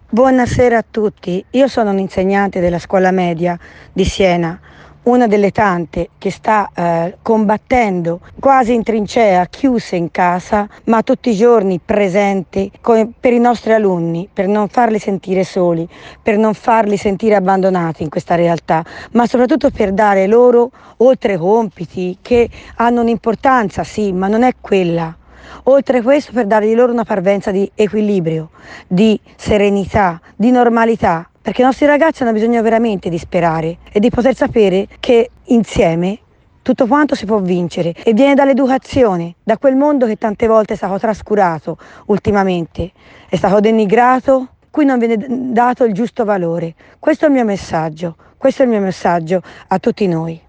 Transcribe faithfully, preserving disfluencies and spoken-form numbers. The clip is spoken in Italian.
Buonasera a tutti, io sono un'insegnante della scuola media di Siena, una delle tante che sta eh, combattendo quasi in trincea, chiuse in casa, ma tutti i giorni presente co- per i nostri alunni, per non farli sentire soli, per non farli sentire abbandonati in questa realtà, ma soprattutto per dare loro, oltre ai compiti che hanno un'importanza, sì, ma non è quella. Oltre a questo, per dargli loro una parvenza di equilibrio, di serenità, di normalità, perché i nostri ragazzi hanno bisogno veramente di sperare e di poter sapere che insieme tutto quanto si può vincere, e viene dall'educazione, da quel mondo che tante volte è stato trascurato ultimamente, è stato denigrato, cui non viene dato il giusto valore. Questo è il mio messaggio, questo è il mio messaggio a tutti noi.